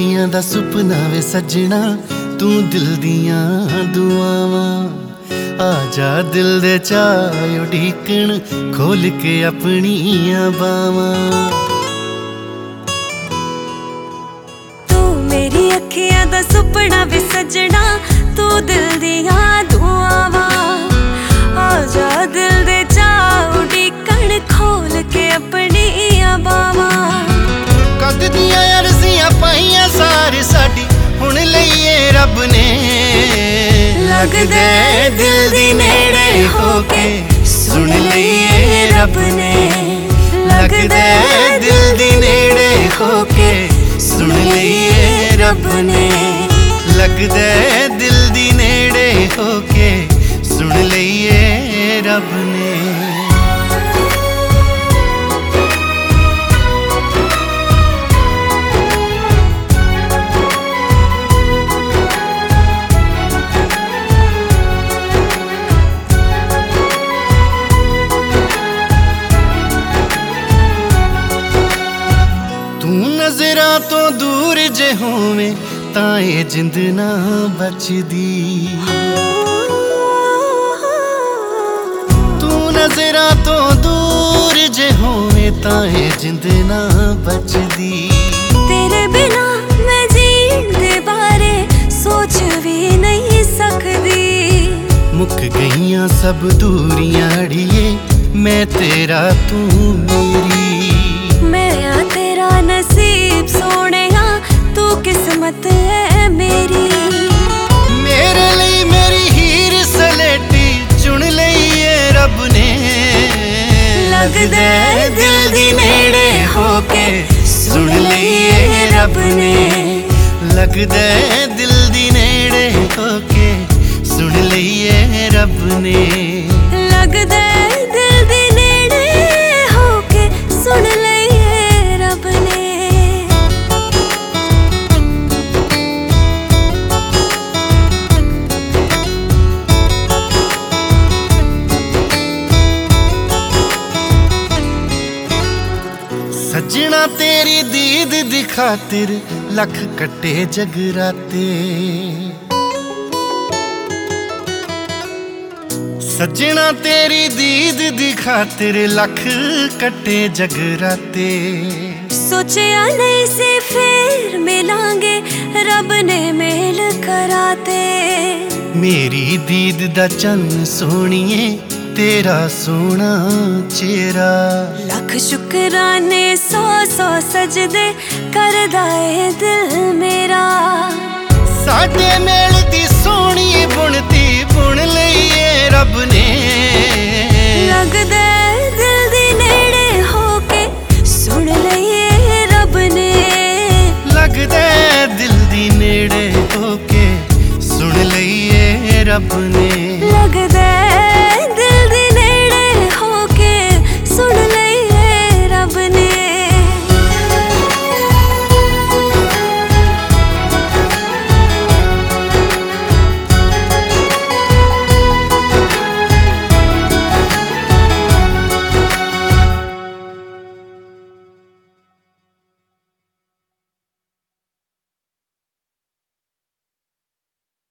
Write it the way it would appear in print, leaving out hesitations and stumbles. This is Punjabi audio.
ਅੱਖੀਆਂ ਦਾ ਸੁਪਨਾ ਵੇ ਸੱਜਣਾ, ਤੂੰ ਦਿਲ ਦੀਆਂ ਦੁਆਵਾਂ। ਆ ਜਾ ਦਿਲ ਦੇ ਚਾਅ ਉਡੀਕਣ, ਖੋਲ ਕੇ ਆਪਣੀਆਂ ਬਾਵਾਂ। ਤੂੰ ਮੇਰੀ ਅੱਖੀਆਂ ਦਾ ਸੁਪਨਾ ਵੇ ਸੱਜਣਾ, ਤੂੰ ਦਿਲ ਦੀਆਂ ਦੁਆਵਾਂ। ਆ ਜਾ ਦਿਲ ਦੇ ਚਾਅ ਉਡੀਕਣ, ਖੋਲ ਕੇ ਆਪਣੀਆਂ ਬਾਵਾਂ। ਕਦ ਦੀਆਂ ਅਰਜ਼ੀਆਂ ਪਾਈਆਂ ਸਾਰ ਸਾਡੀ, ਹੁਣ ਲਈਏ ਰੱਬ ਨੇ। ਲੱਗਦਾ ਦਿਲ ਦੀ ਨੇੜੇ ਹੋ ਕੇ, ਸੁਣ ਲਈਏ ਰੱਬ ਨੇ। ਲੱਗਦਾ ਦਿਲ ਦੀ ਨੇੜੇ ਹੋ ਕੇ, ਸੁਣ ਲਈਏ ਰੱਬ ਨੇ। ਲੱਗਦਾ ਦਿਲ ਦੀ ਨੇੜੇ ਹੋ ਕੇ, ਸੁਣ ਲਈਏ ਰੱਬ ਨੇ। ਨਜ਼ਰਾਂ ਤੋਂ ਦੂਰ ਜੇ ਹੋਵੇਂ ਤਾਂ ਇਹ ਜਿੰਦ ਨਾ ਬਚਦੀ। ਤੂੰ ਨਜ਼ਰਾਂ ਤੋਂ ਦੂਰ ਜੇ ਹੋਵੇਂ ਤਾਂ ਇਹ ਜਿੰਦ ਨਾ ਬਚਦੀ। ਤੇਰੇ ਬਿਨਾ ਮੈਂ ਜੀਣ ਦੇ ਬਾਰੇ ਸੋਚ ਵੀ ਨਹੀਂ ਸਕਦੀ। ਮੁੱਕ ਗਈਆਂ ਸਭ ਦੂਰੀਆਂ ਅੜੀਏ, ਮੈਂ ਤੇਰਾ ਤੂੰ ਮੇਰੀ। ਮੈਂ ਆ ਤੇਰਾ ਨਸੀਬ ਸੋਹਣਿਆ, ਤੂੰ ਕਿਸਮਤ ਹੈ ਮੇਰੀ। ਮੇਰੇ ਲਈ ਮੇਰੀ ਹੀਰ ਸਲੇਟੀ ਚੁਣ ਲਈ ਏ ਰੱਬ ਨੇ। ਲੱਗਦਾ ਦਿਲ ਦੀ ਨੇੜੇ ਹੋ ਕੇ, ਸੁਣ ਲਈਏ ਰੱਬ ਨੇ। ਲੱਗਦਾ ਦਿਲ ਦੀ ਨੇੜੇ ਹੋ ਕੇ, ਸੁਣ ਲਈਏ ਰੱਬ ਨੇ। ਲੱਗਦਾ ਦਿਲ ਦੀ ਨੇੜੇ ਹੋ ਕੇ, ਸੁਣ ਲਈਏ ਰੱਬ ਨੇ। ਸੱਜਣਾ ਤੇਰੀ ਦੀਦ ਦੀ ਖਾਤਰ ਲੱਖ ਕੱਟੇ ਜਗਰਾਤੇ। ਸੱਜਣਾ ਤੇਰੀ ਦੀਦ ਦੀ ਖਾਤਰ ਲੱਖ ਕੱਟੇ ਜਗਰਾਤੇ। ਸੋਚਿਆ ਨਹੀਂ ਸੀ ਫੇਰ ਮਿਲਾਂਗੇ, ਰੱਬ ਨੇ ਮੇਲ ਕਰਾਤੇ। ਮੇਰੀ ਦੀਦ ਦਾ ਚੰਨ ਸੋਹਣੀਏ, ਤੇਰਾ ਸੋਹਣਾ ਚਿਹਰਾ। ਲੱਖ ਸ਼ੁਕਰਾਨੇ, 100 100 ਸਜਦੇ ਕਰਦਾ ਏ ਦਿਲ